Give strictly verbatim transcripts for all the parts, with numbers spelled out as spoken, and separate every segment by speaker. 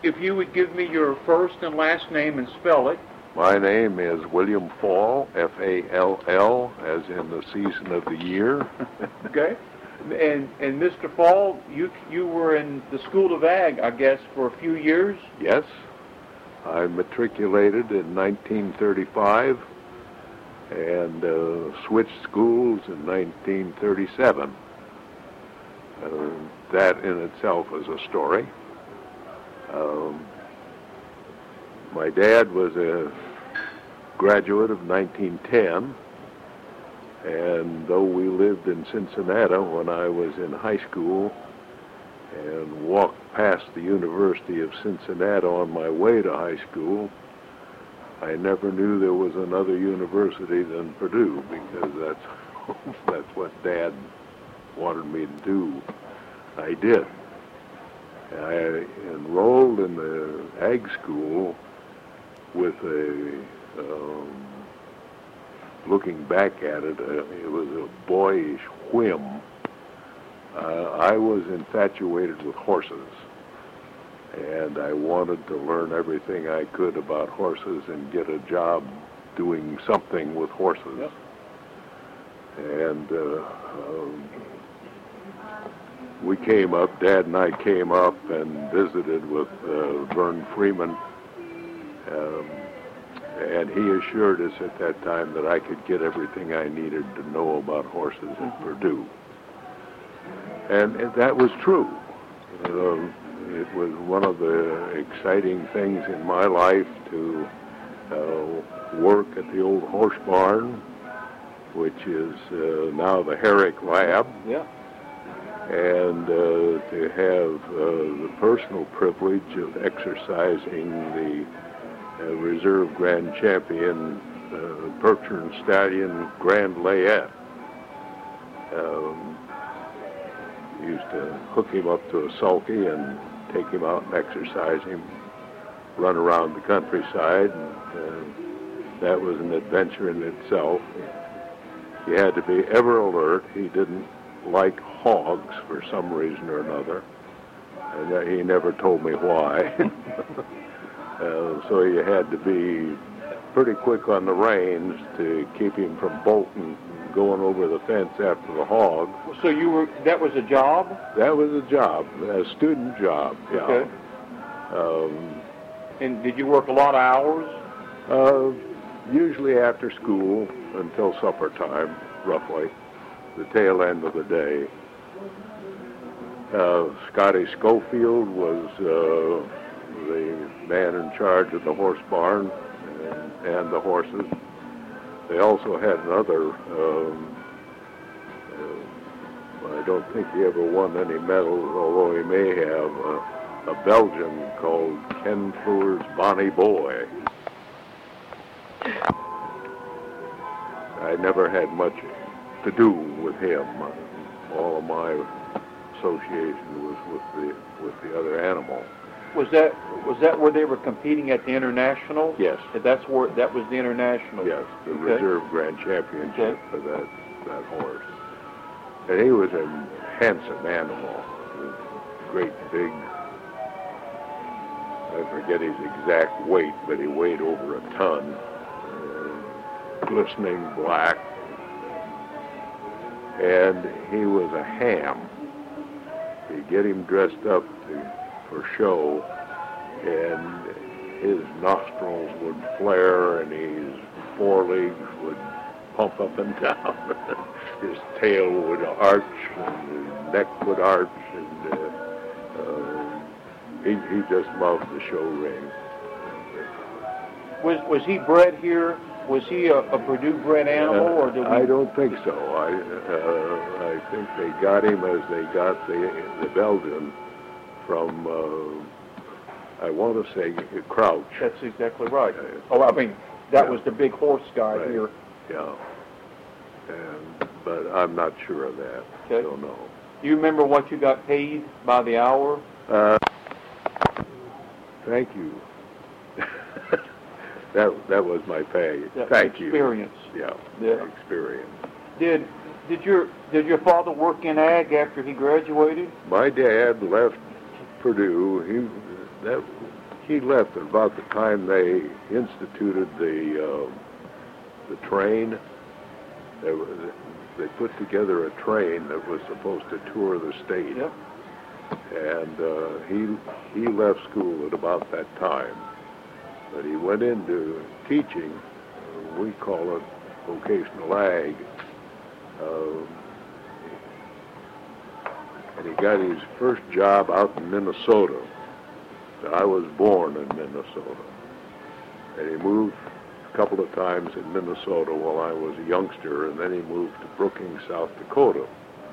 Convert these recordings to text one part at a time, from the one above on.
Speaker 1: if you would give me your first and last name and spell it.
Speaker 2: My name is William Fall, F A L L, as in the season of the year.
Speaker 1: Okay. And and Mister Fall, you you were in the School of Ag, I guess, for a few years?
Speaker 2: Yes. I matriculated in nineteen thirty-five and uh, switched schools in nineteen thirty-seven. Uh, that in itself is a story. Um, my dad was a graduate of nineteen ten, and though we lived in Cincinnati when I was in high school and walked past the University of Cincinnati on my way to high school, I never knew there was another university than Purdue, because that's that's what Dad wanted me to do. I did. I enrolled in the ag school with a, um, looking back at it, uh, it was a boyish whim. Uh, I was infatuated with horses, and I wanted to learn everything I could about horses and get a job doing something with horses.
Speaker 1: Yep.
Speaker 2: And uh, um, we came up, Dad and I came up and visited with uh, Vern Freeman, um, and he assured us at that time that I could get everything I needed to know about horses at Purdue. And, and that was true. Uh, it was one of the exciting things in my life to uh, work at the old horse barn, which is uh, now the Herrick Lab.
Speaker 1: Yeah.
Speaker 2: And uh, to have uh, the personal privilege of exercising the uh, Reserve Grand Champion uh, Percheron Stallion Grand Layette. Um, used to hook him up to a sulky and take him out and exercise him, run around the countryside, and uh, that was an adventure in itself. You had to be ever alert. He didn't like hogs for some reason or another, and uh, he never told me why. uh, so you had to be pretty quick on the reins to keep him from bolting, going over the fence after the hog.
Speaker 1: So you were, that was a job?
Speaker 2: That was a job, a student job, yeah.
Speaker 1: Okay.
Speaker 2: Um,
Speaker 1: and did you work a lot of hours?
Speaker 2: Uh, usually after school until supper time, roughly, the tail end of the day. Uh, Scotty Schofield was uh, the man in charge of the horse barn and, and the horses. They also had another, um, uh, I don't think he ever won any medals, although he may have, uh, a Belgian called Ken Fleur's Bonnie Boy. I never had much to do with him. All of my association was with the with the other animal.
Speaker 1: Was that was that where they were competing at the international?
Speaker 2: Yes.
Speaker 1: That's where that was the international.
Speaker 2: Yes, the
Speaker 1: Okay.
Speaker 2: Reserve Grand Championship
Speaker 1: Okay.
Speaker 2: for that that horse. And he was a handsome animal, great big. I forget his exact weight, but he weighed over a ton. Uh, glistening black, and he was a ham. You get him dressed up to, for show, and his nostrils would flare and his forelegs would pump up and down. His tail would arch and his neck would arch, and uh, uh, he, he just loved the show ring.
Speaker 1: Was was he bred here? Was he a, a Purdue-bred animal, or did we...
Speaker 2: I don't think so. I uh, I think they got him as they got the the Belgian from uh, I want to say Crouch.
Speaker 1: That's exactly right. Uh, oh, I mean that
Speaker 2: yeah.
Speaker 1: was the big horse guy
Speaker 2: right.
Speaker 1: here.
Speaker 2: Yeah. And but I'm not sure of that.
Speaker 1: Okay.
Speaker 2: Don't know.
Speaker 1: Do you remember what you got paid by the hour?
Speaker 2: Uh, thank you. That that was my pay.
Speaker 1: Yeah,
Speaker 2: Thank
Speaker 1: experience.
Speaker 2: you. Yeah,
Speaker 1: Yeah.
Speaker 2: experience.
Speaker 1: Did did your did your father work in ag after he graduated?
Speaker 2: My dad left Purdue. He that he left at about the time they instituted the uh, the train. They, were, they put together a train that was supposed to tour the state.
Speaker 1: Yep.
Speaker 2: And uh, he he left school at about that time, but he went into teaching. Uh, we call it vocational ag. Uh, and he got his first job out in Minnesota. So I was born in Minnesota, and he moved a couple of times in Minnesota while I was a youngster, and then he moved to Brookings, South Dakota,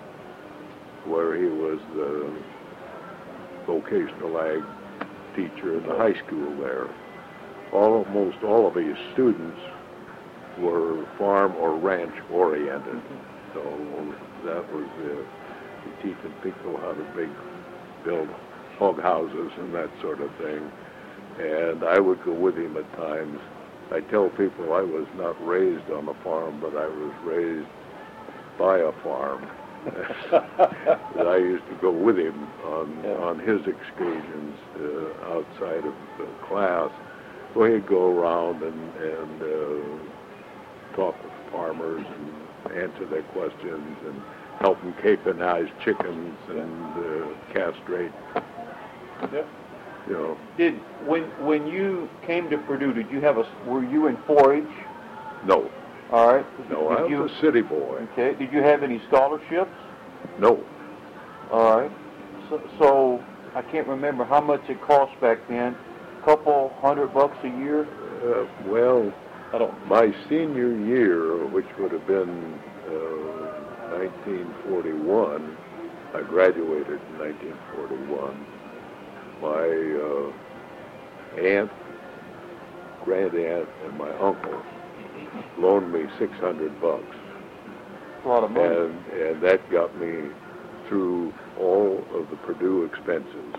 Speaker 2: where he was the vocational ag teacher in the high school there. Almost all of his students were farm or ranch oriented, so that was uh, teaching people how to big, build hog houses and that sort of thing. And I would go with him at times. I tell people I was not raised on a farm, but I was raised by a farm. That I used to go with him on
Speaker 1: Yeah.
Speaker 2: on his excursions uh, outside of the class. Well, he'd go around and and uh, talk with farmers and answer their questions and help them caponize chickens and uh, castrate.
Speaker 1: Yep.
Speaker 2: You know.
Speaker 1: Did when when you came to Purdue, did you have a were you in four H?
Speaker 2: No,
Speaker 1: All right.
Speaker 2: no,
Speaker 1: Did
Speaker 2: I was
Speaker 1: you,
Speaker 2: a city boy.
Speaker 1: Okay. Did you have any scholarships?
Speaker 2: No.
Speaker 1: All right. So, so I can't remember how much it cost back then. A couple hundred bucks a year.
Speaker 2: Uh, well,
Speaker 1: I don't.
Speaker 2: my senior year, which would have been uh, nineteen forty-one, I graduated in nineteen forty-one. My uh, aunt, grand aunt, and my uncle loaned me six hundred bucks,
Speaker 1: A lot of money.
Speaker 2: and and that got me through all of the Purdue expenses.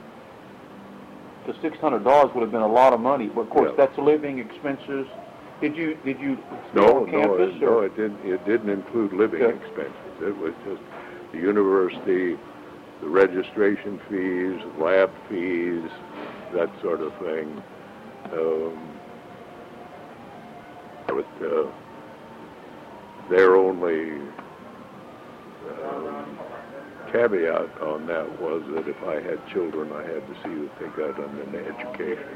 Speaker 1: The six hundred dollars would have been a lot of money. But of course,
Speaker 2: Yeah.
Speaker 1: that's living expenses. Did you did you stay
Speaker 2: No,
Speaker 1: on
Speaker 2: no,
Speaker 1: campus
Speaker 2: it,
Speaker 1: or?
Speaker 2: no, it didn't. It didn't include living
Speaker 1: Okay.
Speaker 2: expenses. It was just the university, the registration fees, lab fees, that sort of thing. Um, but uh, their only um, caveat on that was that if I had children, I had to see that they got an education.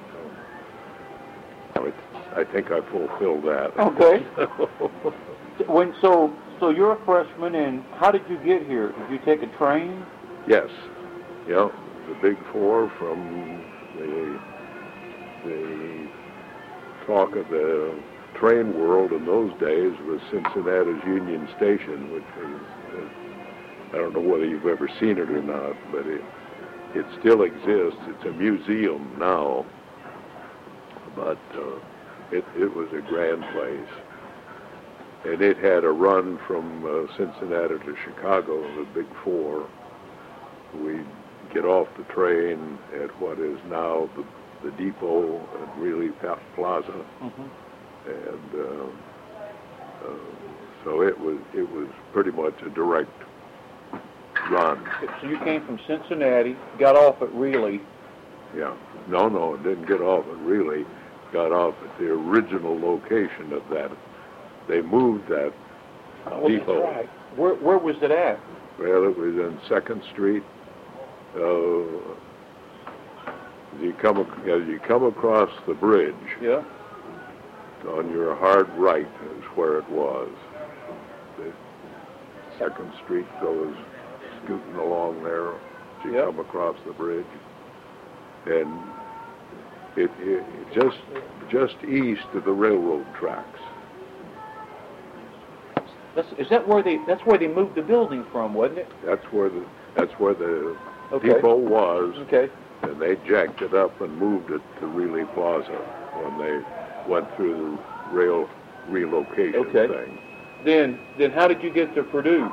Speaker 2: So, it, I think I fulfilled that.
Speaker 1: Okay. When so so you're a freshman, and how did you get here? Did you take a train?
Speaker 2: Yes. Yeah, the Big Four from the the talk of the train world in those days was Cincinnati's Union Station, which is, uh, I don't know whether you've ever seen it or not, but it it still exists. It's a museum now, but uh, it, it was a grand place. And it had a run from uh, Cincinnati to Chicago, the Big Four. We'd get off the train at what is now the, the depot at Greeley Plaza,
Speaker 1: Mm-hmm.
Speaker 2: and uh, uh, so it was it was pretty much a direct run.
Speaker 1: So you came from Cincinnati, got off at Greeley.
Speaker 2: Yeah, no, no, it didn't get off at Greeley. Got off at the original location of that. They moved that
Speaker 1: Oh,
Speaker 2: depot.
Speaker 1: that's right. Where where was it at?
Speaker 2: Well, it was in Second Street. Uh, you come ac- as you come across the bridge,
Speaker 1: Yeah.
Speaker 2: on your hard right is where it was. The Second Street goes scooting along there as you
Speaker 1: Yep.
Speaker 2: come across the bridge, and it, it just just east of the railroad tracks.
Speaker 1: That's, is that where they? That's where they moved the building from, wasn't it?
Speaker 2: That's where the that's where the
Speaker 1: Okay.
Speaker 2: depot was.
Speaker 1: Okay.
Speaker 2: And they jacked it up and moved it to Greeley Plaza when they went through the rail relocation
Speaker 1: Okay.
Speaker 2: thing.
Speaker 1: Then then how did you get to Purdue?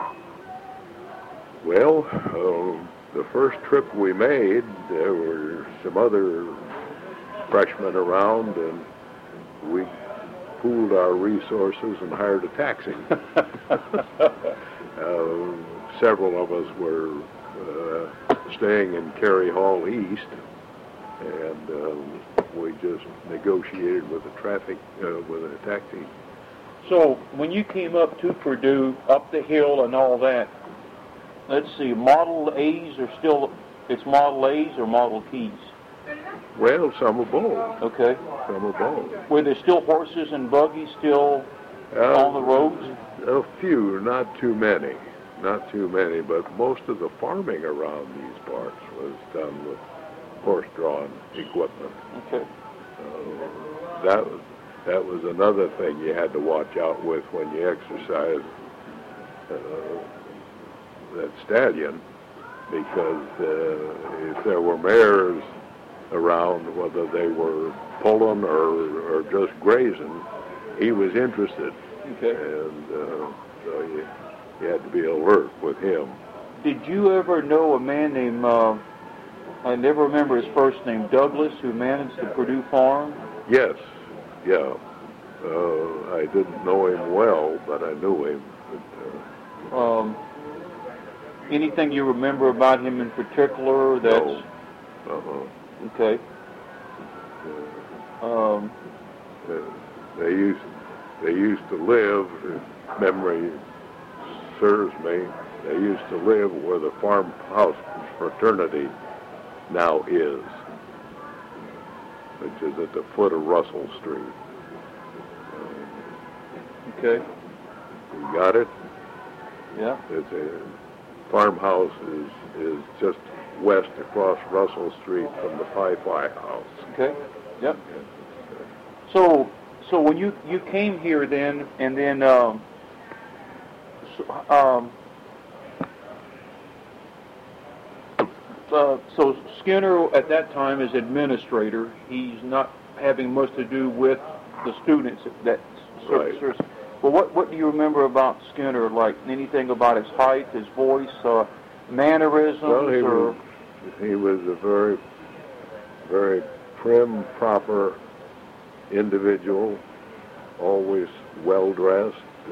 Speaker 2: Well, um, the first trip we made, there were some other freshmen around, and we pooled our resources and hired a taxi. uh, several of us were uh, staying in Cary Hall East, and um, we just negotiated with a traffic, uh, with a taxi.
Speaker 1: So when you came up to Purdue, up the hill and all that, let's see, Model A's are still, it's Model A's or Model T's?
Speaker 2: Well, some of both.
Speaker 1: Okay.
Speaker 2: Some of both.
Speaker 1: Were there still horses and buggies still
Speaker 2: uh,
Speaker 1: on the roads?
Speaker 2: A few, not too many. Not too many, but most of the farming around these parts was done with horse-drawn equipment.
Speaker 1: Okay.
Speaker 2: Uh, that was that was another thing you had to watch out with when you exercised uh, that stallion, because uh, if there were mares around, whether they were pulling or, or just grazing, he was interested.
Speaker 1: Okay.
Speaker 2: And uh, so you, you had to be alert with him.
Speaker 1: Did you ever know a man named, uh, I never remember his first name, Douglas, who managed the Purdue farm?
Speaker 2: Yes, yeah. Uh, I didn't know him well, but I knew him. But, uh,
Speaker 1: um, anything you remember about him in particular? That's
Speaker 2: no. Uh-huh.
Speaker 1: Okay. Um,
Speaker 2: they, they used they used to live, if memory serves me, they used to live where the farmhouse fraternity now is, which is at the foot of Russell Street.
Speaker 1: Okay.
Speaker 2: You got it?
Speaker 1: Yeah.
Speaker 2: It's a farmhouse is is just west across Russell Street from the Pi-Fi house.
Speaker 1: Okay. Yep. So, so when you you came here then, and then, um, so, um, uh, so Skinner at that time is administrator. He's not having much to do with the students. That
Speaker 2: Right.
Speaker 1: Well, what what do you remember about Skinner? Like anything about his height, his voice, uh, mannerisms,
Speaker 2: Well, he
Speaker 1: or
Speaker 2: was he was a very very prim, proper individual, always well dressed, uh,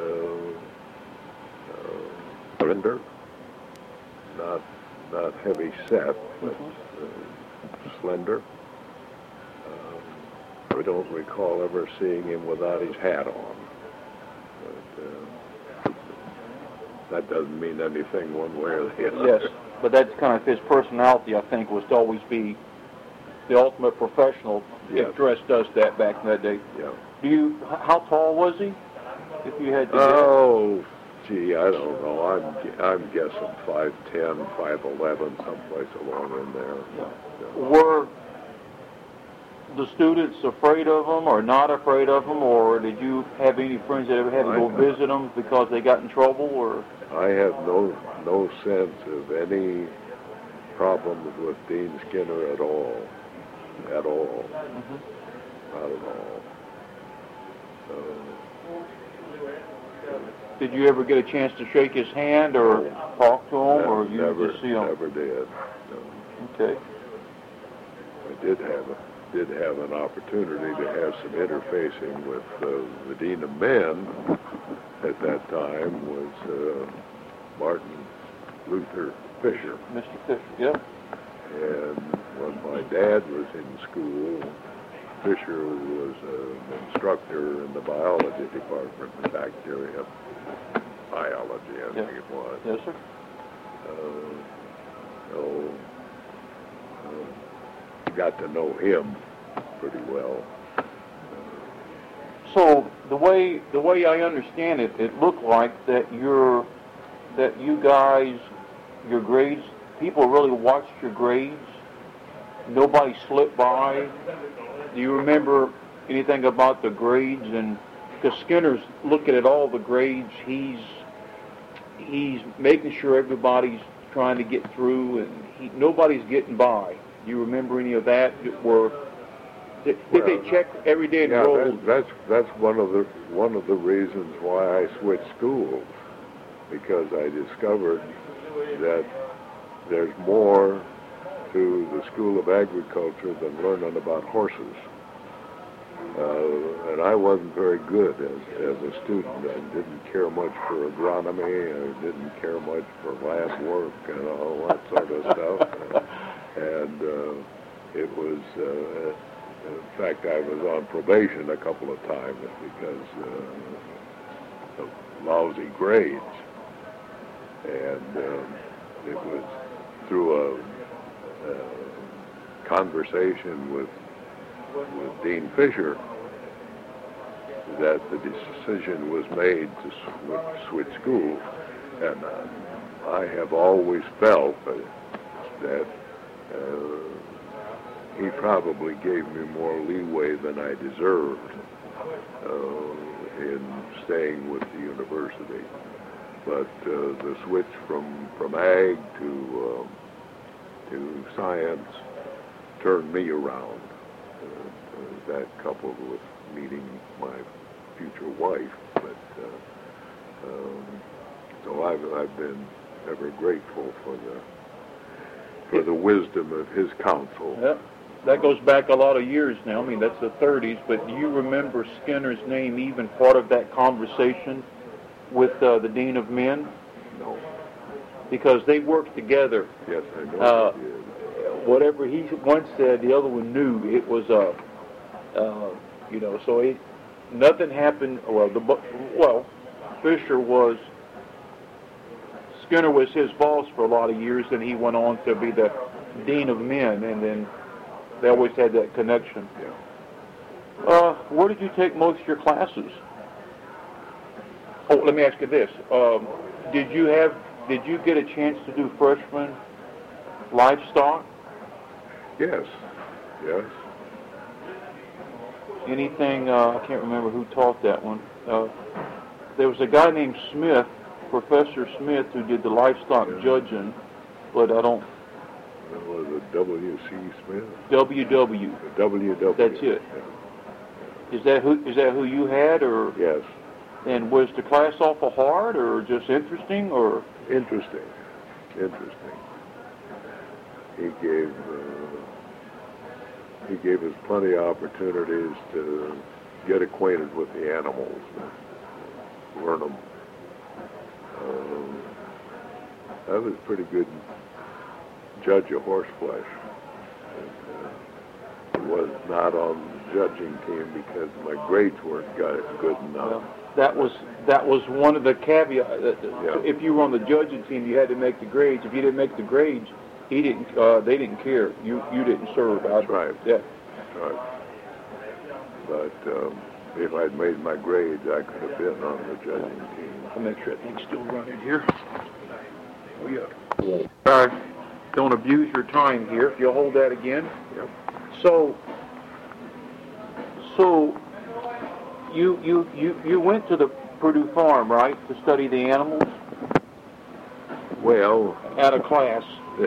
Speaker 2: uh, slender, not not heavy set, but uh, slender. Um, I don't recall ever seeing him without his hat on. But, uh, that doesn't mean anything one way or the other.
Speaker 1: Yes, but that's kind of his personality, I think, was to always be the ultimate professional.
Speaker 2: Yes.
Speaker 1: If dress does that back in that day.
Speaker 2: Yeah.
Speaker 1: Do you? h- How tall was he? If you had to guess.
Speaker 2: Oh, gee, I don't know. I'm gu- I'm guessing five ten, five eleven, someplace along in there. Yeah.
Speaker 1: Were the students afraid of him, or not afraid of him, or did you have any friends that ever had to go
Speaker 2: I-
Speaker 1: visit him because they got in trouble, or?
Speaker 2: I have no no sense of any problems with Dean Skinner at all, at all,
Speaker 1: Mhm.
Speaker 2: not at all. So,
Speaker 1: Did you ever get a chance to shake his hand or talk to him, or you
Speaker 2: never,
Speaker 1: just see him?
Speaker 2: never did. No.
Speaker 1: Okay.
Speaker 2: I did have a, did have an opportunity to have some interfacing with uh, the Dean of Men at that time was uh, Martin Luther Fisher.
Speaker 1: Mister Fisher, yeah.
Speaker 2: And when my dad was in school, Fisher was an instructor in the biology department, in bacteria biology, I think
Speaker 1: Yeah.
Speaker 2: it was.
Speaker 1: Yes, sir.
Speaker 2: Uh, so, uh, got to know him pretty well.
Speaker 1: So the way the way I understand it, it looked like that you're that you guys, your grades, people really watched your grades. Nobody slipped by. Do you remember anything about the grades? And because Skinner's looking at all the grades, he's he's making sure everybody's trying to get through, and he, nobody's getting by. Do you remember any of that? Were did, did
Speaker 2: Well,
Speaker 1: they check every day and
Speaker 2: Yeah,
Speaker 1: roll?
Speaker 2: that, that's that's one of the one of the reasons why I switched schools, because I discovered that there's more to the School of Agriculture than learning about horses. Uh, and I wasn't very good as, as a student. I didn't care much for agronomy. I didn't care much for lab work and all that sort of stuff. And uh, it was, uh, in fact, I was on probation a couple of times because uh, of lousy grades. And um, it was through a, a conversation with, with Dean Fisher that the decision was made to sw- switch schools. And uh, I have always felt that, that uh, he probably gave me more leeway than I deserved uh, in staying with the university. But uh, the switch from, from ag to, um, to science turned me around. Uh, uh, that coupled with meeting my future wife. But uh, um, so I've, I've been ever grateful for the for the wisdom of his counsel.
Speaker 1: Yep. That goes back a lot of years now. I mean, that's the thirties. But do you remember Skinner's name even part of that conversation with uh, the Dean of Men?
Speaker 2: No.
Speaker 1: Because they worked together.
Speaker 2: Yes, I know
Speaker 1: Uh,
Speaker 2: they did.
Speaker 1: Whatever he once said, the other one knew. It was, uh, uh, you know, so it, nothing happened. Well, the well, Fisher was, Skinner was his boss for a lot of years, and he went on to be the Dean of Men, and then they always had that connection.
Speaker 2: Yeah.
Speaker 1: Uh, where did you take most of your classes? Oh, let me ask you this. Um, did you have, did you get a chance to do freshman livestock?
Speaker 2: Yes. Yes.
Speaker 1: Anything, uh, I can't remember who taught that one. Uh, there was a guy named Smith, Professor Smith, who did the livestock
Speaker 2: Yeah.
Speaker 1: judging, but I don't,
Speaker 2: That was a W C Smith.
Speaker 1: W W.
Speaker 2: A W W.
Speaker 1: That's it.
Speaker 2: Yeah.
Speaker 1: Is that who, is that who you had, or?
Speaker 2: Yes.
Speaker 1: And was the class awful hard, or just interesting, or?
Speaker 2: Interesting. Interesting. He gave uh, he gave us plenty of opportunities to get acquainted with the animals, and learn them. Um, I was a pretty good judge of horse flesh. And, uh, I was not on the judging team because my grades weren't good good enough.
Speaker 1: Well, that was that was one of the caveats.
Speaker 2: Yeah.
Speaker 1: If you were on the judging team, you had to make the grades. If you didn't make the grades, he didn't. Uh, they didn't care. You you didn't serve.
Speaker 2: That's right.
Speaker 1: Yeah.
Speaker 2: That's right. But um, if I'd made my grades, I could have been on the judging team.
Speaker 1: I'll make sure that thing's still running here. Oh yeah. All right. Don't abuse your time here. If you'll hold that again.
Speaker 2: Yep.
Speaker 1: So. So. You you you you went to the Purdue Farm, right, to study the animals?
Speaker 2: Well,
Speaker 1: At a class.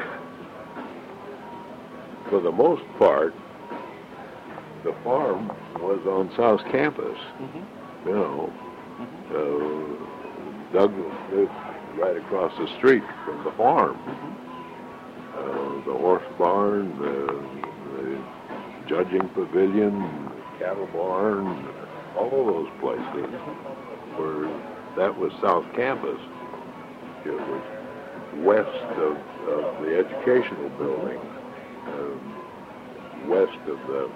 Speaker 2: for the most part, the farm was on South Campus.
Speaker 1: Mm-hmm.
Speaker 2: You know,
Speaker 1: Mm-hmm.
Speaker 2: uh, Douglas lived right across the street from the farm.
Speaker 1: Mm-hmm.
Speaker 2: Uh, the horse barn, the, the judging pavilion, the cattle barn, all those places were, that was South Campus. It was west of, of the educational building, um, west of the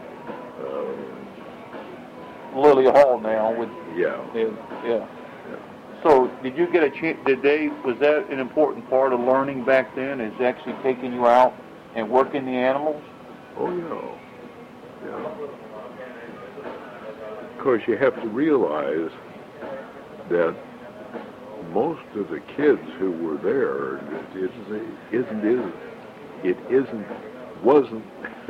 Speaker 2: um,
Speaker 1: Lily Hall now with
Speaker 2: yeah.
Speaker 1: yeah, yeah. So did you get a chance? Did they? Was that an important part of learning back then? Is actually taking you out and working the animals?
Speaker 2: Oh yeah, yeah. Of course, you have to realize that most of the kids who were there, it isn't, isn't, isn't it isn't, wasn't,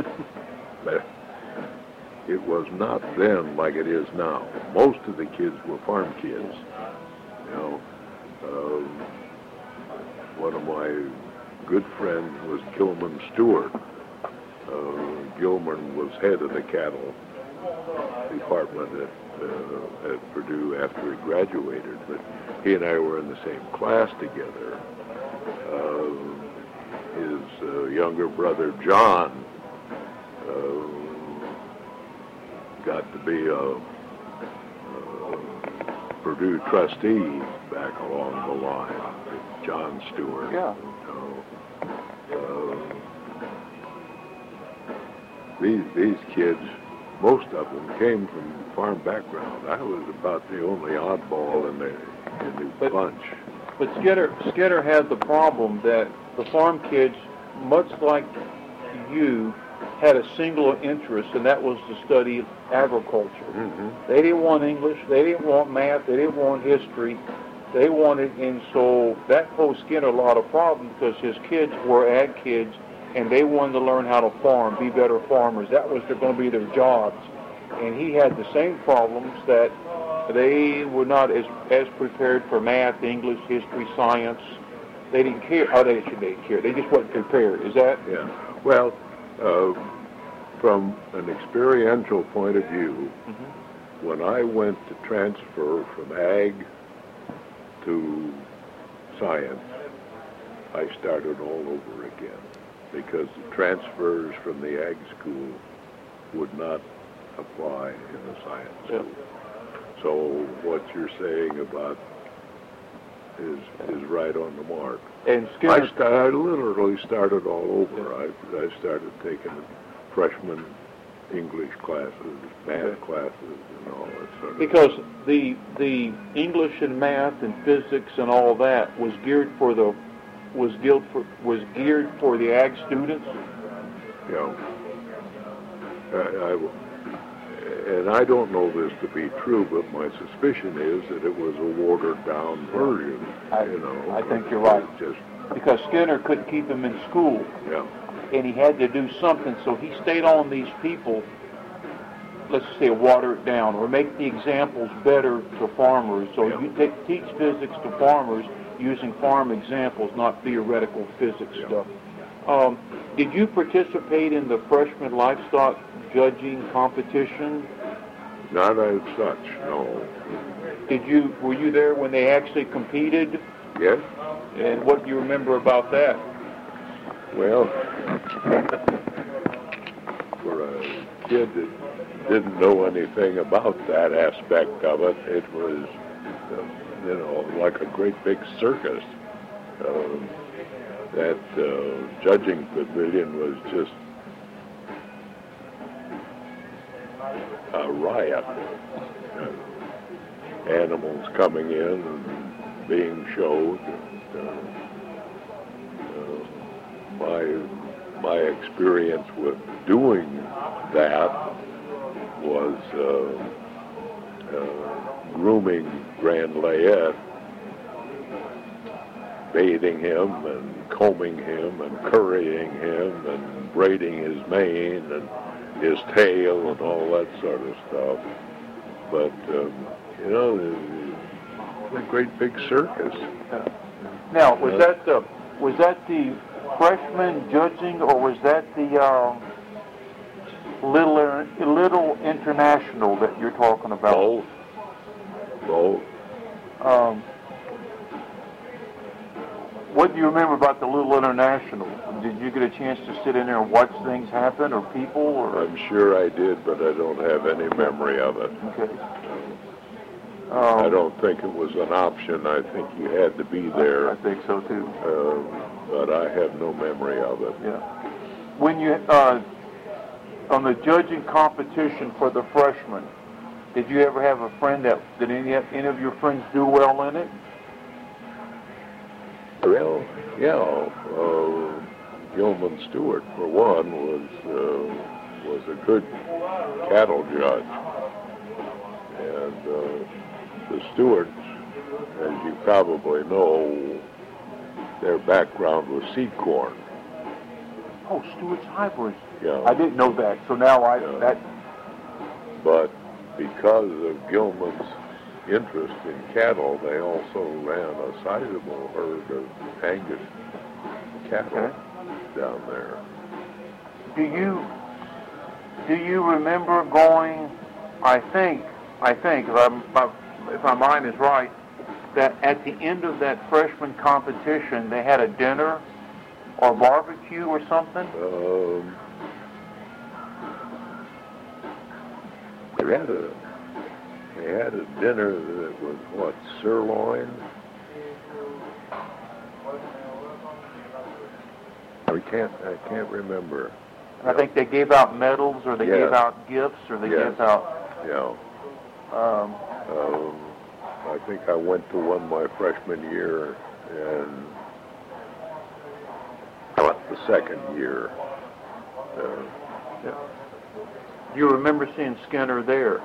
Speaker 2: it was not then like it is now. Most of the kids were farm kids. You know, um, one of my good friends was Gilman Stewart. Uh, Gilman was head of the cattle department at, uh, at Purdue after he graduated, but he and I were in the same class together. Uh, his uh, younger brother John uh, got to be a, a Purdue trustee back along the line, John Stewart.
Speaker 1: Yeah.
Speaker 2: You know, uh, these these kids, most of them came from farm background. I was about the only oddball in the in the
Speaker 1: But-
Speaker 2: bunch.
Speaker 1: But Skinner, Skinner had the problem that the farm kids, much like you, had a single interest, and that was to study agriculture.
Speaker 2: Mm-hmm.
Speaker 1: They didn't want English, they didn't want math, they didn't want history. They wanted, and so that posed Skinner a lot of problems because his kids were ag kids, and they wanted to learn how to farm, be better farmers. That was going to be their jobs. And he had the same problems that they were not as as prepared for math, English, history, science. They didn't care. Oh, they actually didn't care. They just wasn't prepared. Is that?
Speaker 2: Yeah. Well, uh, from an experiential point of view,
Speaker 1: Mm-hmm.
Speaker 2: when I went to transfer from ag to science, I started all over again because the transfers from the ag school would not apply in the science
Speaker 1: Yeah.
Speaker 2: school. So what you're saying about is is right on the mark.
Speaker 1: And
Speaker 2: I,
Speaker 1: Skinner.
Speaker 2: sta- I literally started all over. I, I started taking freshman English classes, math classes, and all that sort of
Speaker 1: Because the the English and math and physics and all that was geared for the was geared for was geared for the ag students.
Speaker 2: you know. I, I, and I don't know this to be true, but my suspicion is that it was a watered down version.
Speaker 1: I-
Speaker 2: you know,
Speaker 1: I think you're right.
Speaker 2: Just
Speaker 1: Because Skinner couldn't keep him in school,
Speaker 2: yeah,
Speaker 1: and he had to do something, so he stayed on these people. Let's say water it down or make the examples better to farmers. So
Speaker 2: Yeah.
Speaker 1: you take, teach physics to farmers using farm examples, not theoretical physics
Speaker 2: Yeah.
Speaker 1: stuff. Um, did you participate in the freshman livestock judging competition?
Speaker 2: not as such. No.
Speaker 1: Did you were you there when they actually competed?
Speaker 2: Yes.
Speaker 1: And what do you remember about that?
Speaker 2: Well, for a kid that didn't know anything about that aspect of it, it was, uh, you know, like a great big circus. Um, that uh, judging pavilion was just a riot. Uh, animals coming in and being showed. And, uh, uh, my my experience with doing that was uh, uh, grooming Grand Layette, bathing him and combing him and currying him and braiding his mane and his tail and all that sort of stuff. But, um, you know, it's a great big circus.
Speaker 1: Now, was that the was that the freshman judging, or was that the uh, little little international that you're talking about?
Speaker 2: Both. Both.
Speaker 1: Um, what do you remember about the little international? Did you get a chance to sit in there and watch things happen, or people, or?
Speaker 2: I'm sure I did, but I don't have any memory of it.
Speaker 1: Okay.
Speaker 2: I
Speaker 1: Um,
Speaker 2: don't think it was an option. I think you had to be there,
Speaker 1: I think so too.
Speaker 2: um, but I have no memory of it.
Speaker 1: Yeah. When you uh, on the judging competition for the freshmen, did you ever have a friend that did any any of your friends do well in it?
Speaker 2: Well, yeah, uh, Gilman Stewart, for one, was uh, was a good cattle judge, and uh, the Stewarts, as you probably know, their background was seed corn.
Speaker 1: Oh, Stewart's hybrids.
Speaker 2: Yeah.
Speaker 1: I didn't know that, so now I
Speaker 2: Yeah.
Speaker 1: that
Speaker 2: But because of Gilman's interest in cattle, they also ran a sizable herd of Angus cattle
Speaker 1: Okay.
Speaker 2: down there.
Speaker 1: do you do you remember going? I think I think if, I'm, if my mind is right, that at the end of that freshman competition they had a dinner or barbecue or something.
Speaker 2: Um, they had a they had a dinner that was what, sirloin? I can't I can't remember.
Speaker 1: I think they gave out medals, or they
Speaker 2: Yes.
Speaker 1: gave out gifts, or they
Speaker 2: Yes.
Speaker 1: gave out.
Speaker 2: Yeah.
Speaker 1: Um,
Speaker 2: Um, I think I went to one my freshman year and the second year. Uh,
Speaker 1: yeah. Do you remember seeing Skinner there?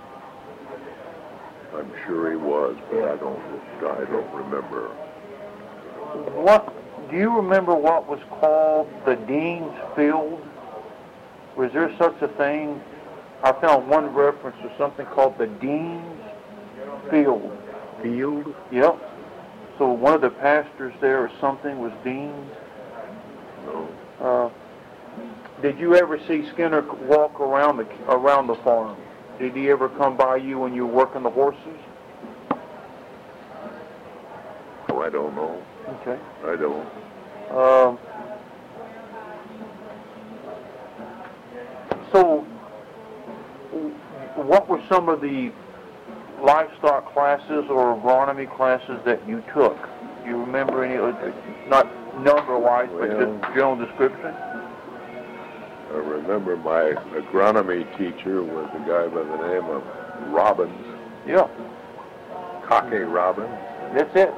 Speaker 2: I'm sure he was, but I don't. I don't remember.
Speaker 1: What do you remember? What was called the Dean's Field? Was there such a thing? I found one reference to something called the Dean's Field.
Speaker 2: Field?
Speaker 1: Yep. So one of the pastors there or something was Dean's.
Speaker 2: No.
Speaker 1: Uh, did you ever see Skinner walk around the around the farm? Did he ever come by you when you were working the horses?
Speaker 2: Oh, I don't know.
Speaker 1: Okay.
Speaker 2: I don't.
Speaker 1: Um, so, what were some of the livestock classes or agronomy classes that you took? Do you remember any, not number-wise, but
Speaker 2: Well,
Speaker 1: just general description?
Speaker 2: I remember my agronomy teacher was a guy by the name of Robbins,
Speaker 1: Yeah,
Speaker 2: Cocky Robbins.
Speaker 1: that's it.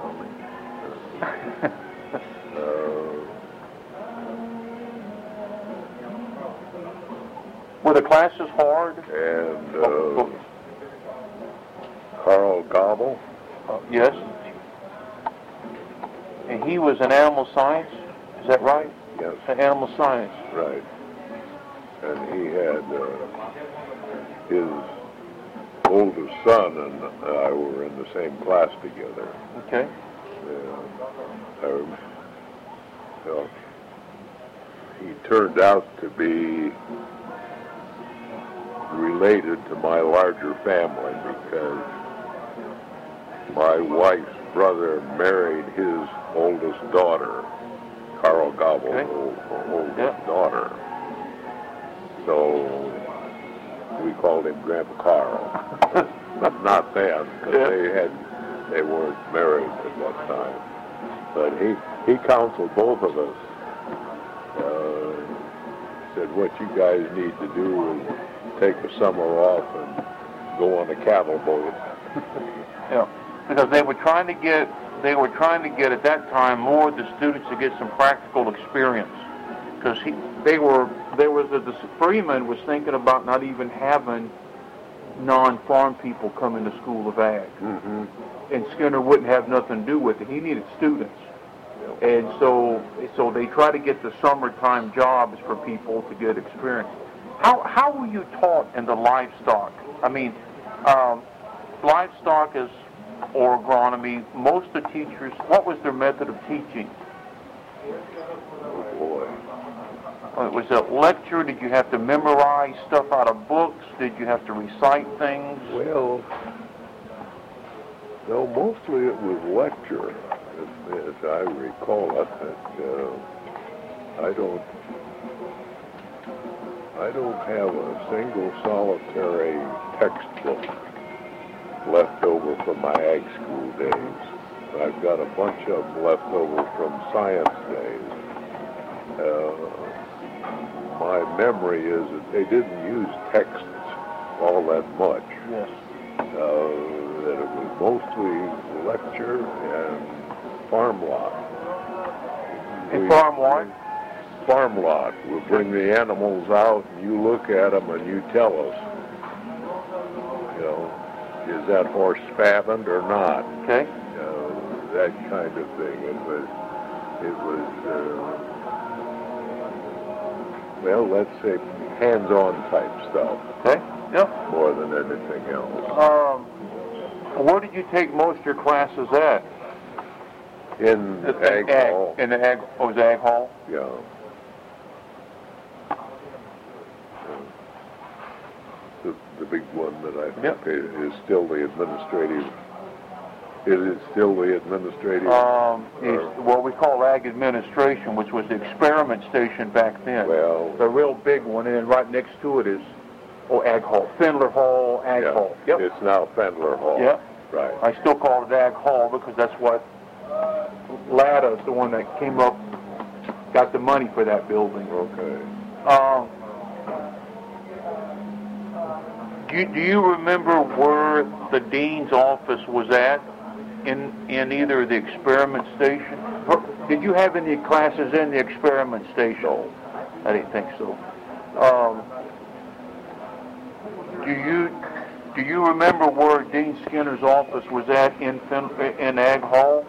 Speaker 2: Uh,
Speaker 1: Were the classes hard?
Speaker 2: and
Speaker 1: Oh,
Speaker 2: uh, Carl Gobble.
Speaker 1: oh, yes. And he was in animal science, is that right?
Speaker 2: Yes,
Speaker 1: An animal science.
Speaker 2: right. And he had uh, his oldest son and I were in the same class together.
Speaker 1: Okay.
Speaker 2: Uh, I, rem- well, he turned out to be related to my larger family because my wife's brother married his oldest daughter, Carl Gobble's
Speaker 1: Okay.
Speaker 2: old, oldest
Speaker 1: Yeah.
Speaker 2: daughter. So we called him Grandpa Carl, but not then because
Speaker 1: Yeah.
Speaker 2: they had they weren't married at that time. But he he counseled both of us. Uh, said what you guys need to do is take the summer off and go on a cattle boat.
Speaker 1: Yeah, because they were trying to get they were trying to get at that time more of the students to get some practical experience. Because he they were there was a the Freeman was thinking about not even having non-farm people come into School of Ag,
Speaker 2: Mm-hmm.
Speaker 1: and Skinner wouldn't have nothing to do with it. He needed students, and so so they try to get the summertime jobs for people to get experience. How how were you taught in the livestock? I mean, um, livestock is or agronomy. Most of the teachers, what was their method of teaching?
Speaker 2: Oh boy.
Speaker 1: Uh, was it lecture? Did you have to memorize stuff out of books? Did you have to recite things?
Speaker 2: Well, no, mostly it was lecture, as, as I recall it. That, uh, I don't, I don't have a single solitary textbook left over from my ag school days. I've got a bunch of them left over from science days. Uh, my memory is that they didn't use texts all that much.
Speaker 1: Yes.
Speaker 2: Uh, that it was mostly lecture and farm lot.
Speaker 1: And
Speaker 2: We-
Speaker 1: farm what?
Speaker 2: Farm lot. We'll bring the animals out and you look at them and you tell us, you know, is that horse spavined or not?
Speaker 1: Okay.
Speaker 2: Uh, that kind of thing. It was, it was, uh, well, let's say hands-on type stuff
Speaker 1: Okay. Yeah.
Speaker 2: more than anything else.
Speaker 1: Um, where did you take most of your classes at?
Speaker 2: In
Speaker 1: At
Speaker 2: ag hall,
Speaker 1: In the ag. Oh, it was ag hall.
Speaker 2: yeah. The, the big one that I think
Speaker 1: Yep.
Speaker 2: is still the administrative. It is still the administrative.
Speaker 1: Um, is
Speaker 2: or-
Speaker 1: what we call ag administration, which was the experiment station back then.
Speaker 2: well,
Speaker 1: The real big one, and then right next to it is, oh, ag hall, Fendler Hall, ag
Speaker 2: yeah,
Speaker 1: hall. Yep.
Speaker 2: it's now Fendler Hall.
Speaker 1: Yep.
Speaker 2: Right.
Speaker 1: I still call it ag hall because that's what Latta's the one that came up, got the money for that building.
Speaker 2: Okay.
Speaker 1: Um, Do you, do you remember where the dean's office was at in in either the experiment station? Or did you have any classes in the experiment station?
Speaker 2: No.
Speaker 1: I didn't think so. Um, do you do you remember where Dean Skinner's office was at in fin, in Ag Hall?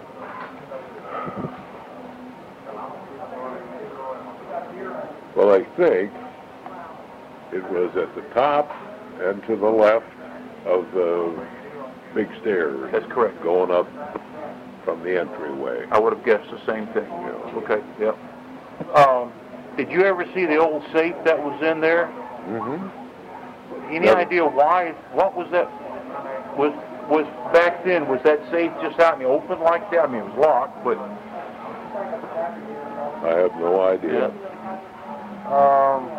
Speaker 2: Well, I think it was at the top and to the left of the big stairs.
Speaker 1: That's correct.
Speaker 2: Going up from the entryway.
Speaker 1: I would have guessed the same thing.
Speaker 2: Yeah.
Speaker 1: Okay, yep. Um, did you ever see the old safe that was in there?
Speaker 2: Mm-hmm.
Speaker 1: Any
Speaker 2: Never.
Speaker 1: idea why? What was that? Was was back then? Was that safe just out in the open like that? I mean, it was locked, but
Speaker 2: I have no idea.
Speaker 1: yeah. Um,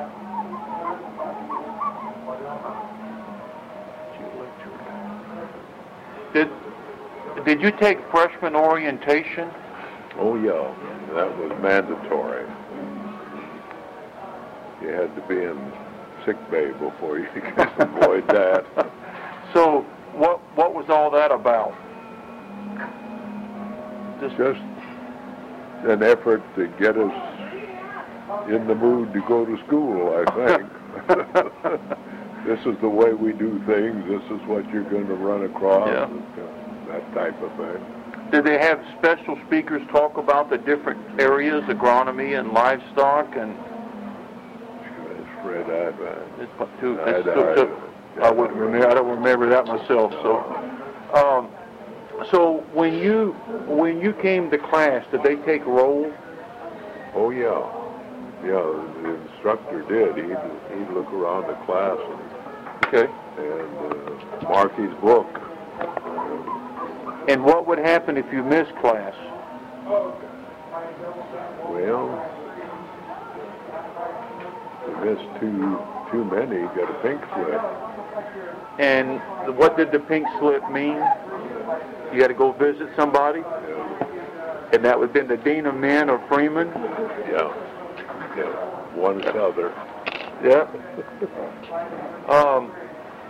Speaker 1: did did you take freshman orientation?
Speaker 2: Oh, yeah. That was mandatory. You had to be in sick bay before you could avoid that.
Speaker 1: So, what what was all that about? Just,
Speaker 2: Just an effort to get us in the mood to go to school, I think. This is the way we do things. This is what you're going to run across.
Speaker 1: Yeah.
Speaker 2: That type of thing.
Speaker 1: did they have special speakers talk about the different areas, agronomy and livestock and?
Speaker 2: It's Fred Ivan.
Speaker 1: It's too,
Speaker 2: I-
Speaker 1: it's too,
Speaker 2: I-
Speaker 1: I wouldn't remember. I don't remember that myself. So, um, so when you when you came to class, did they take roll?
Speaker 2: Oh, yeah. Yeah, the instructor did. He'd, he'd look around the class and,
Speaker 1: Okay.
Speaker 2: and uh, mark his book.
Speaker 1: And what would happen if you missed class?
Speaker 2: Well, if you missed too, too many, you got a pink slip.
Speaker 1: And what did the pink slip mean? You had to go visit somebody?
Speaker 2: Yeah.
Speaker 1: And that would have been the dean of men or Freeman?
Speaker 2: Yeah. Yeah. One Souther.
Speaker 1: Yeah. Um,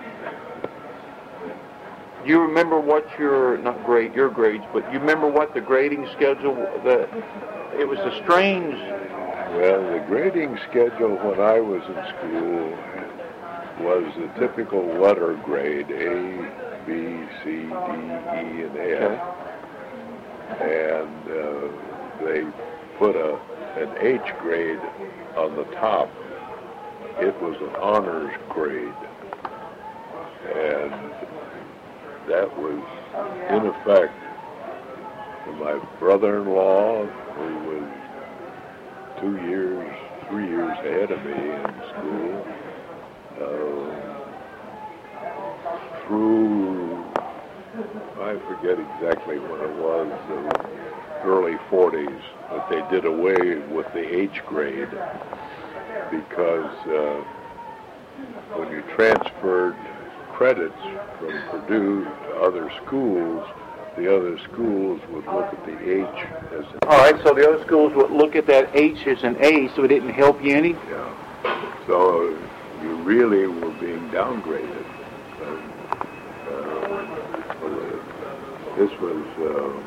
Speaker 1: you remember what your, not grade, your grades, but you remember what the grading schedule, the, it was a strange...
Speaker 2: Well, the grading schedule when I was in school was the typical letter grade, A, B, C, D, E, and F.
Speaker 1: Okay.
Speaker 2: And uh, they put a an H grade on the top. It was an honors grade. And that was, in effect, for my brother-in-law, who was two years, three years ahead of me in school, uh, through, I forget exactly when it was, the early forties, that they did away with the H grade because uh, when you transferred credits from Purdue to other schools, the other schools would look at the H as an
Speaker 1: All right, so the other schools would look at that H as an A, so it didn't help you any?
Speaker 2: Yeah. So you really were being downgraded. Uh, uh, this was uh,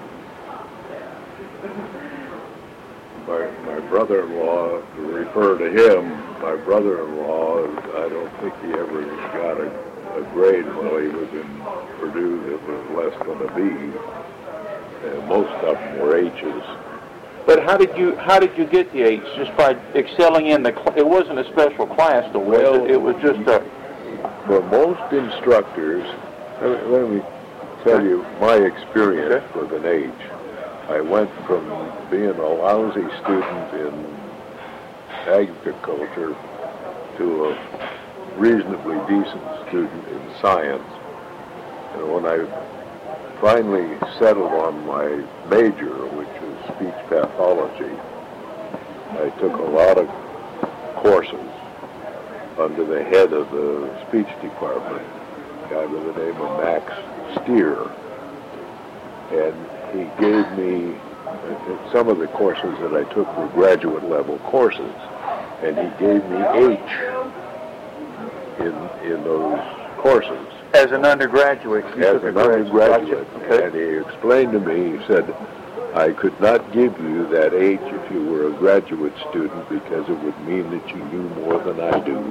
Speaker 2: my, my brother-in-law, to refer to him, my brother-in-law, I don't think he ever got a, a grade while he was in Purdue that was less than a B. And most of them were H's.
Speaker 1: But how did you how did you get the H? Just by excelling in the cl- it wasn't a special class though, was
Speaker 2: Well,
Speaker 1: it? It was just a
Speaker 2: For most instructors, let me, let me tell you my experience
Speaker 1: Okay.
Speaker 2: with an H. I went from being a lousy student in agriculture to a reasonably decent student in science. And when I finally settled on my major, which was speech pathology, I took a lot of courses under the head of the speech department, a guy by the name of Max Steer. And he gave me, some of the courses that I took were graduate level courses, and he gave me H in in those courses.
Speaker 1: As an undergraduate, you
Speaker 2: As
Speaker 1: took a
Speaker 2: an
Speaker 1: grad-
Speaker 2: undergraduate,
Speaker 1: gotcha. Okay.
Speaker 2: and he explained to me, he said, I could not give you that age if you were a graduate student because it would mean that you knew more than I do.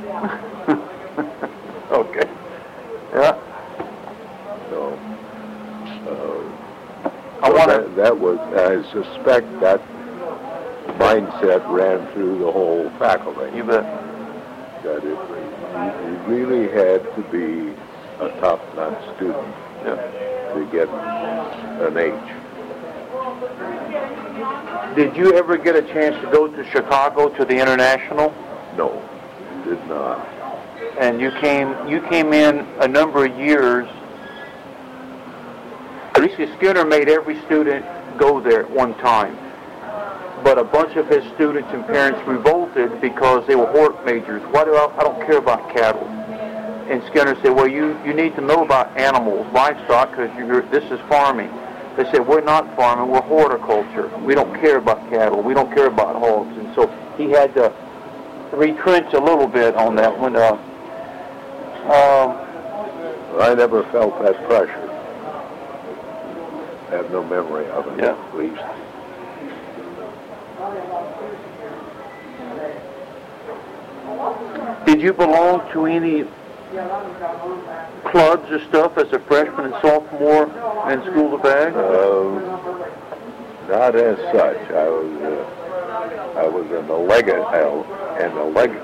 Speaker 1: Okay. Yeah.
Speaker 2: So, uh,
Speaker 1: I
Speaker 2: so
Speaker 1: want
Speaker 2: that,
Speaker 1: to.
Speaker 2: that was, I suspect that mindset ran through the whole faculty.
Speaker 1: You bet.
Speaker 2: That it, you really had to be a top-notch student
Speaker 1: Yeah.
Speaker 2: to get an H.
Speaker 1: Did you ever get a chance to go to Chicago to the International?
Speaker 2: No, did not.
Speaker 1: And you came you came in a number of years. Alicia Skinner made every student go there at one time. But a bunch of his students and parents revolted because they were hort majors. Why do I, I don't care about cattle. And Skinner said, well, you, you need to know about animals, livestock, because you're this is farming. They said, we're not farming, we're horticulture. We don't care about cattle. We don't care about hogs. And so he had to retrench a little bit on that one. Uh, um,
Speaker 2: I never felt that pressure. I have no memory of it,
Speaker 1: Yeah.
Speaker 2: at least.
Speaker 1: Did you belong to any clubs or stuff as a freshman and sophomore in School of Ag?
Speaker 2: Um, not as such. I was uh, I was an allega, uh, an allega,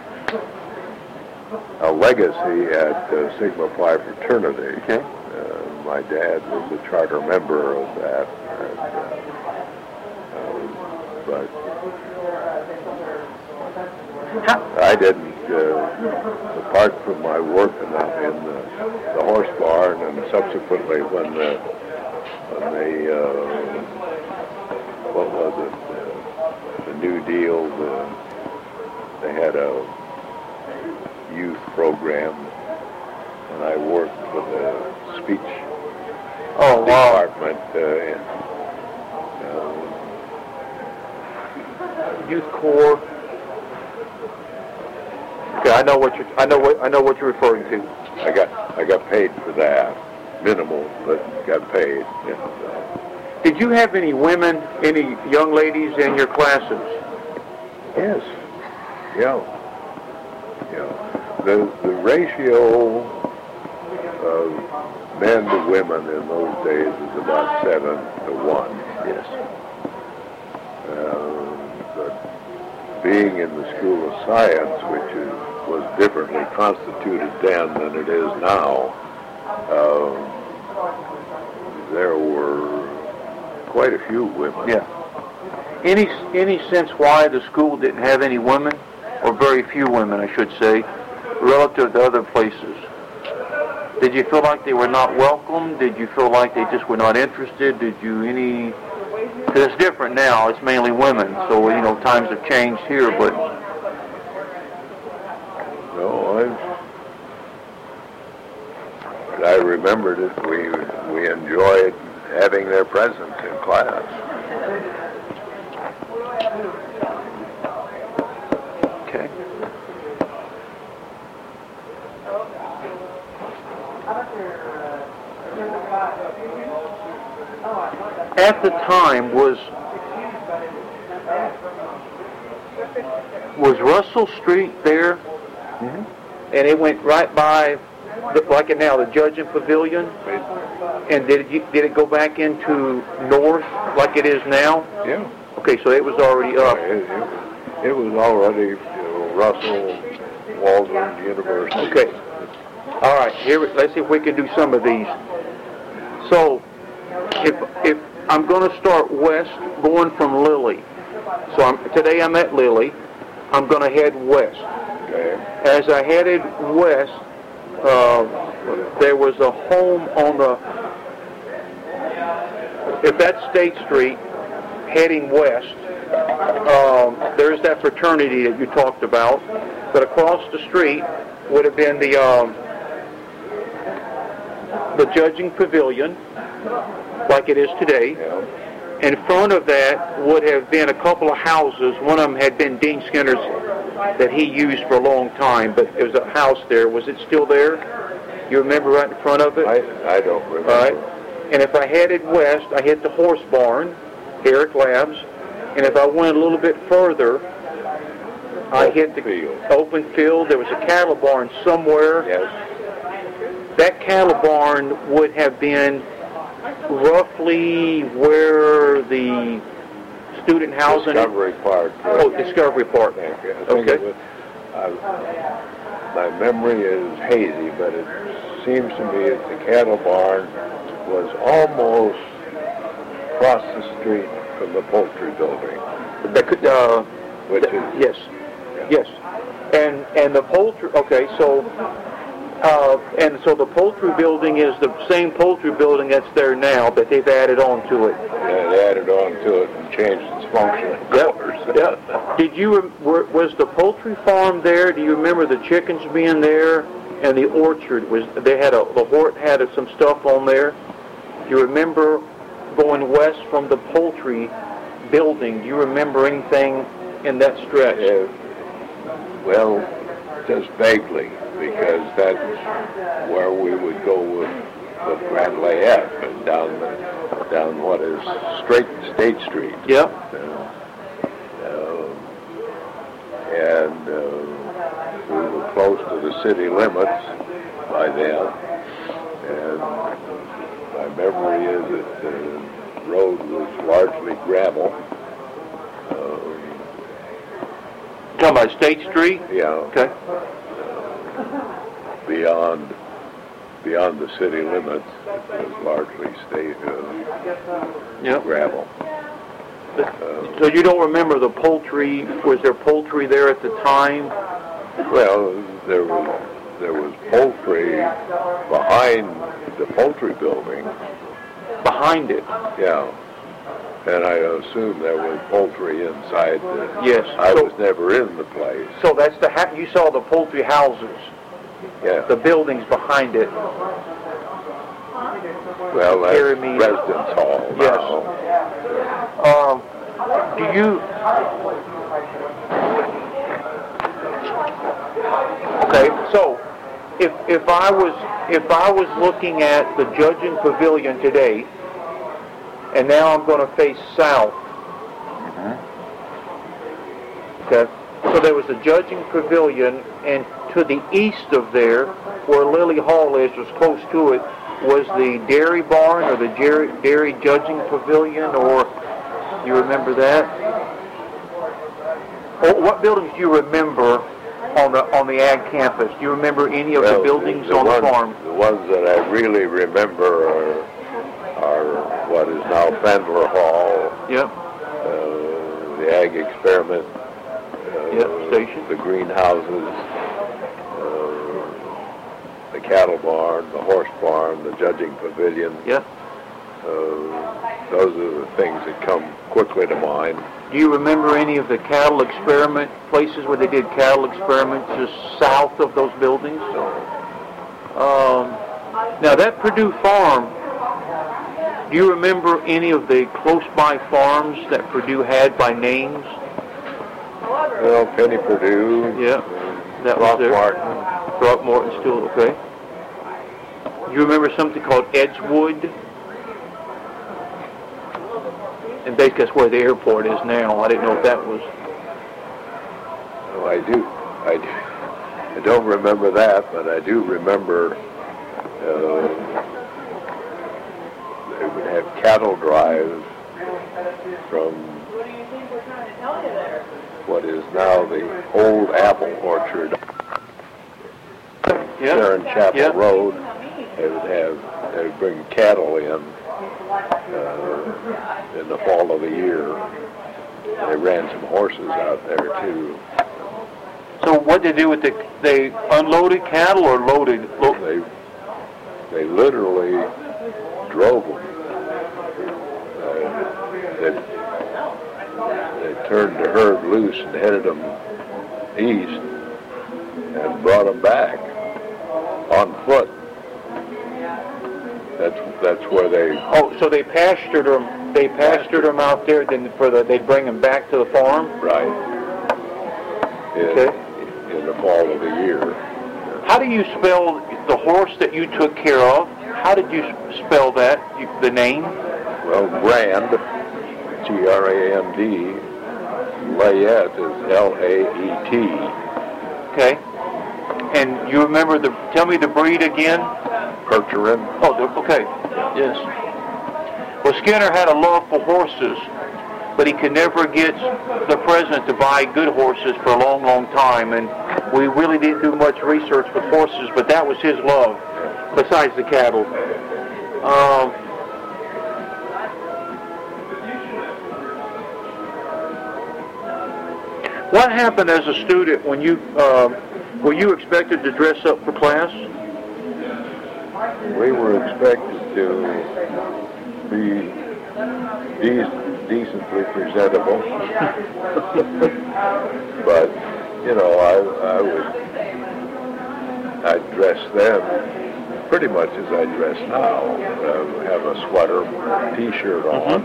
Speaker 2: a legacy at uh, Sigma Phi fraternity.
Speaker 1: Okay.
Speaker 2: Uh, my dad was a charter member of that, and, uh, uh, but I didn't. Uh, apart from my work in the, in the, the horse barn, and subsequently when the when they uh, what was it uh, the New Deal, the, they had a youth program, and I worked for the speech
Speaker 1: Oh, wow.
Speaker 2: department uh, and, uh,
Speaker 1: Youth Corps. Okay, I know what you I know what I know what you're referring to.
Speaker 2: I got I got paid for that, minimal, but got paid. And, uh,
Speaker 1: Did you have any women, any young ladies in your classes?
Speaker 2: yes, yeah, yeah. The the ratio of men to women in those days was about seven to one.
Speaker 1: Yes.
Speaker 2: Uh, but being in the School of Science, which is, was differently constituted then than it is now, uh, there were quite a few women.
Speaker 1: Yeah. Any any sense why the school didn't have any women, or very few women, I should say, relative to other places? Did you feel like they were not welcome? Did you feel like they just were not interested? Did you any? Because it's different now. It's mainly women. So you know times have changed here, but
Speaker 2: No, I I remembered it. We we enjoyed having their presence in class.
Speaker 1: okay. At the time, was was Russell Street there?
Speaker 2: Mm-hmm.
Speaker 1: And it went right by, the, like it now, the Judging Pavilion. And did it did it go back into north like it is now?
Speaker 2: Yeah.
Speaker 1: Okay, so it was already up.
Speaker 2: It, it, it was already you know, Russell, Waldron University.
Speaker 1: Okay. All right. Here, let's see if we can do some of these. So, if if I'm going to start west, going from Lilly. So I'm, today I'm at Lilly. I'm going to head west.
Speaker 2: Okay.
Speaker 1: As I headed west, uh, there was a home on the, if that's State Street, heading west, um, there's that fraternity that you talked about, but across the street would have been the um, the Judging Pavilion, like it is today.
Speaker 2: Yeah.
Speaker 1: In front of that would have been a couple of houses. One of them had been Dean Skinner's that he used for a long time, but there was a house there. Was it still there? You remember right in front of it?
Speaker 2: I, I don't remember.
Speaker 1: All right. And if I headed west, I hit the horse barn, Herrick Labs. And if I went a little bit further, I hit the
Speaker 2: field.
Speaker 1: open field. There was a cattle barn somewhere.
Speaker 2: Yes.
Speaker 1: That cattle barn would have been roughly where the student housing...
Speaker 2: Discovery Park.
Speaker 1: Oh, Discovery Park.
Speaker 2: I think
Speaker 1: Okay.
Speaker 2: it was, uh, my memory is hazy, but it seems to me that the cattle barn was almost across the street from the poultry building.
Speaker 1: That could, uh,
Speaker 2: Which
Speaker 1: th-
Speaker 2: is...
Speaker 1: Yes, yes. And and the poultry, okay, so... Uh, and so the poultry building is the same poultry building that's there now, but they've added on to it.
Speaker 2: Yeah, they added on to it and changed its function, of course.
Speaker 1: Yep. Did you, rem- were, was the poultry farm there? Do you remember the chickens being there? And the orchard, was they had a, the Hort had some stuff on there? Do you remember going west from the poultry building? Do you remember anything in that stretch?
Speaker 2: Uh, well, just vaguely, because that's where we would go with, with Grand Layette, and down down what is straight State Street.
Speaker 1: Yep.
Speaker 2: Uh, uh, and uh, we were close to the city limits by then, and my memory is that the road was largely gravel. Um,
Speaker 1: Talking about State Street?
Speaker 2: yeah.
Speaker 1: Okay.
Speaker 2: Beyond beyond the city limits, it was largely state uh,
Speaker 1: Yep.
Speaker 2: gravel. Uh,
Speaker 1: So you don't remember the poultry? Was there poultry there at the time?
Speaker 2: well, there was there was poultry behind the poultry building.
Speaker 1: Behind it?
Speaker 2: Yeah, and I assume there was poultry inside. The,
Speaker 1: Yes.
Speaker 2: I
Speaker 1: So-
Speaker 2: was never in the place.
Speaker 1: So that's the ha- you saw the poultry houses,
Speaker 2: Yeah.
Speaker 1: the buildings behind it.
Speaker 2: Well, that's
Speaker 1: Carry me.
Speaker 2: residence hall
Speaker 1: Yes.
Speaker 2: now.
Speaker 1: Um, do you? Okay, so if if I was if I was looking at the judging pavilion today, and now I'm going to face south. Okay, so there was the judging pavilion, and to the east of there, where Lily Hall is, was close to it, was the dairy barn or the dairy, dairy judging pavilion, or you remember that? Or what buildings do you remember on the on the ag campus? Do you remember any of
Speaker 2: Well,
Speaker 1: the buildings
Speaker 2: the
Speaker 1: on
Speaker 2: ones,
Speaker 1: the farm?
Speaker 2: The ones that I really remember are, are what is now Fendler Hall,
Speaker 1: Yep.
Speaker 2: uh, the Ag Experiment, uh,
Speaker 1: Yep, station.
Speaker 2: the greenhouses, uh, the cattle barn, the horse barn, the judging pavilion.
Speaker 1: Yep.
Speaker 2: Uh, those are the things that come quickly to mind.
Speaker 1: Do you remember any of the cattle experiment places where they did cattle experiments just south of those buildings?
Speaker 2: So,
Speaker 1: Um, now that Purdue farm, do you remember any of the close-by farms that Purdue had by names?
Speaker 2: well, Penny Purdue,
Speaker 1: Yeah, that was there.
Speaker 2: Throckmorton.
Speaker 1: Throckmorton still, okay. Do you remember something called Edgewood? And basically that's where the airport is now. I didn't know if that was...
Speaker 2: Oh, I do. I do. I don't remember that, but I do remember uh, they would have cattle drives from what is now the old apple orchard,
Speaker 1: Yeah.
Speaker 2: Sharon Chapel
Speaker 1: Yeah.
Speaker 2: Road. They would have, they would bring cattle in uh, in the fall of the year. They ran some horses out there too.
Speaker 1: So what did they do with the... They unloaded cattle or loaded? Lo-
Speaker 2: They they literally drove them. Uh, they, they turned the herd loose and headed them east and brought them back on foot. That's that's where they.
Speaker 1: Oh, so they pastured them. They pastured them out there. Then for the, they'd bring them back to the farm.
Speaker 2: Right. in,
Speaker 1: Okay.
Speaker 2: in the fall of the year.
Speaker 1: How do you spell the horse that you took care of? How did you spell that, you, the name?
Speaker 2: Well, Brand, G R A N D, Layette is L A E T.
Speaker 1: Okay. And you remember the, tell me the breed again?
Speaker 2: Percheron.
Speaker 1: Oh, the, okay. Yes. Well, Skinner had a love for horses, but he could never get the president to buy good horses for a long, long time. And we really didn't do much research with horses, but that was his love, besides the cattle. Um, what happened as a student when you, uh, were you expected to dress up for class?
Speaker 2: We were expected to be de- decently presentable, but you know, I, I would I dress then pretty much as I dress now. Uh, have a sweater, t-shirt on.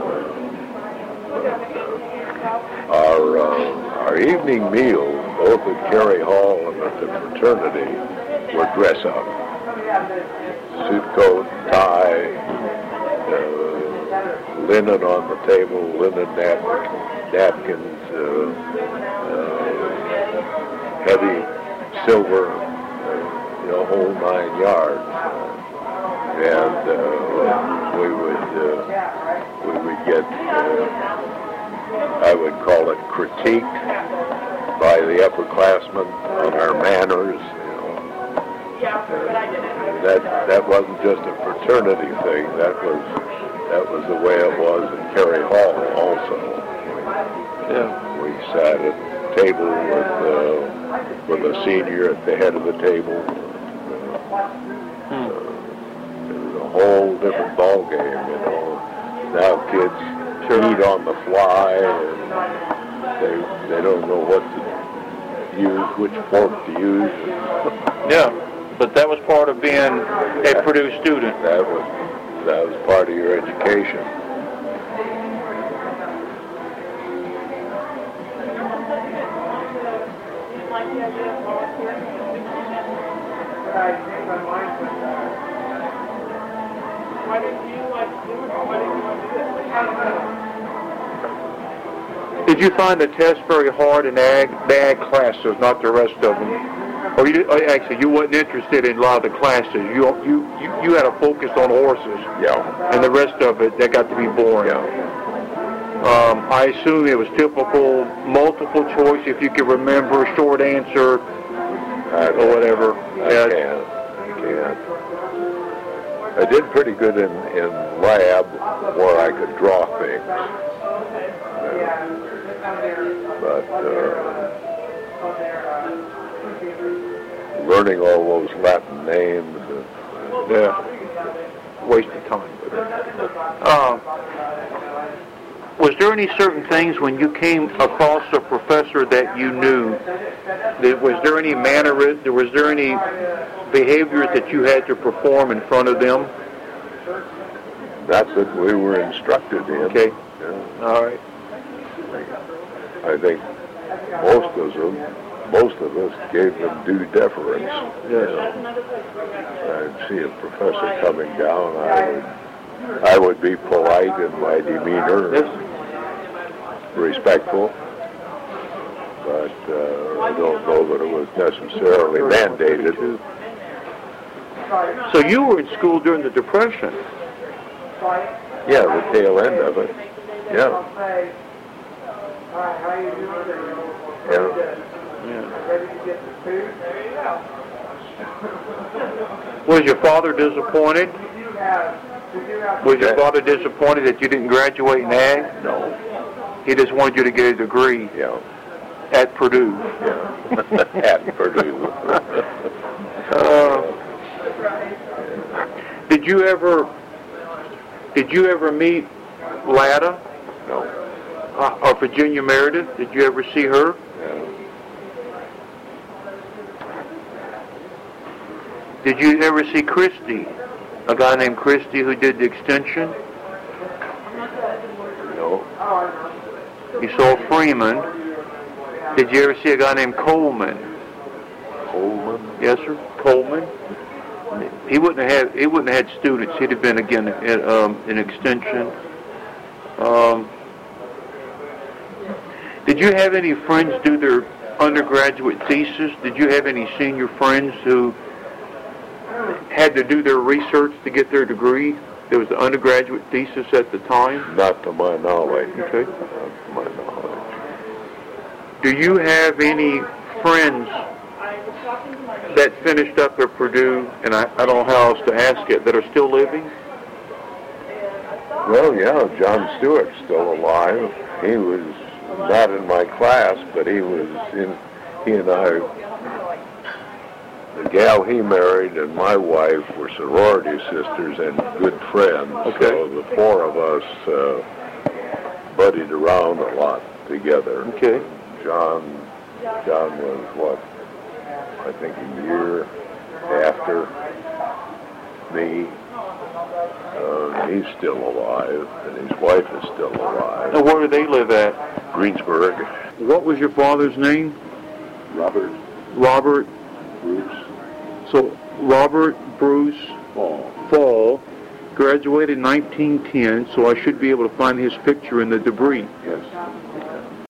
Speaker 2: Mm-hmm. Our uh, our evening meals, both at Cary Hall and at the fraternity, were dress up. Suit coat, tie, uh, linen on the table, linen nap- napkins, uh, uh, heavy silver, uh, you know, whole nine yards. And uh, we would uh, we would get, uh, I would call it critiqued by the upperclassmen on our manners. Uh, that that wasn't just a fraternity thing. That was that was the way it was in Cary Hall also.
Speaker 1: Yeah.
Speaker 2: We sat at a table with uh, with a senior at the head of the table.
Speaker 1: Hmm.
Speaker 2: Uh, it was a whole different ball game, you know. Now kids sure. eat on the fly, and they they don't know what to use, which fork to use.
Speaker 1: Yeah. But that was part of being a Purdue student.
Speaker 2: That was that was part of your education.
Speaker 1: Did you find the test very hard in ag, the ag classes, not the rest of them? Or you actually you wasn't interested in a lot of the classes. You you you, you had a focus on horses.
Speaker 2: Yeah.
Speaker 1: And the rest of it that got to be boring.
Speaker 2: Yeah.
Speaker 1: Um, I assume it was typical multiple choice. If you could remember, short answer
Speaker 2: I
Speaker 1: or whatever.
Speaker 2: I
Speaker 1: yeah.
Speaker 2: can't. I can't. I did pretty good in in lab where I could draw things. Uh, but. Uh, learning all those Latin names. Uh,
Speaker 1: yeah, waste of time. Uh, was there any certain things when you came across a professor that you knew? That, was there any mannerism? Was there any behaviors that you had to perform in front of them?
Speaker 2: That's what we were instructed in.
Speaker 1: Okay.
Speaker 2: Yeah.
Speaker 1: All right.
Speaker 2: I think most of them. Most of us gave them due deference.
Speaker 1: Yes.
Speaker 2: I'd see a professor coming down, I would, I would be polite in my demeanor,
Speaker 1: yes.
Speaker 2: respectful, but uh, I don't know that it was necessarily mandated.
Speaker 1: So you were in school during the Depression?
Speaker 2: Yeah, the tail end of it. Yeah. Yeah.
Speaker 1: Yeah. Was your father disappointed? Was your father disappointed that you didn't graduate in ag?
Speaker 2: No.
Speaker 1: He just wanted you to get a degree.
Speaker 2: Yeah.
Speaker 1: At Purdue.
Speaker 2: Yeah. At Purdue.
Speaker 1: uh, did you ever? Did you ever meet Latta?
Speaker 2: No.
Speaker 1: Uh, or Virginia Meredith? Did you ever see her?
Speaker 2: No.
Speaker 1: Did you ever see Christie? A guy named Christie who did the extension?
Speaker 2: No.
Speaker 1: You saw Freeman. Did you ever see a guy named Coleman?
Speaker 2: Coleman?
Speaker 1: Yes, sir. Coleman. He wouldn't have. He wouldn't have had students. He'd have been again at, um, an extension. Um, did you have any friends do their undergraduate thesis? Did you have any senior friends who had to do their research to get their degree? There was the undergraduate thesis at the time?
Speaker 2: Not to my knowledge.
Speaker 1: Okay.
Speaker 2: Not to my knowledge.
Speaker 1: Do you have any friends that finished up at Purdue, and I, I don't know how else to ask it, that are still living?
Speaker 2: Well, yeah, John Stewart's still alive. He was not in my class, but he was in, he and I, the gal he married and my wife were sorority sisters and good friends.
Speaker 1: Okay.
Speaker 2: So the four of us uh, buddied around a lot together.
Speaker 1: Okay.
Speaker 2: John, John was what, I think a year after me. Uh, he's still alive, and his wife is still alive.
Speaker 1: Now, where do they live at?
Speaker 2: Greensburg.
Speaker 1: What was your father's name?
Speaker 2: Robert
Speaker 1: Robert.
Speaker 2: Bruce
Speaker 1: So, Robert Bruce
Speaker 2: Fall.
Speaker 1: Fall graduated in nineteen ten, so I should be able to find his picture in the debris.
Speaker 2: Yes.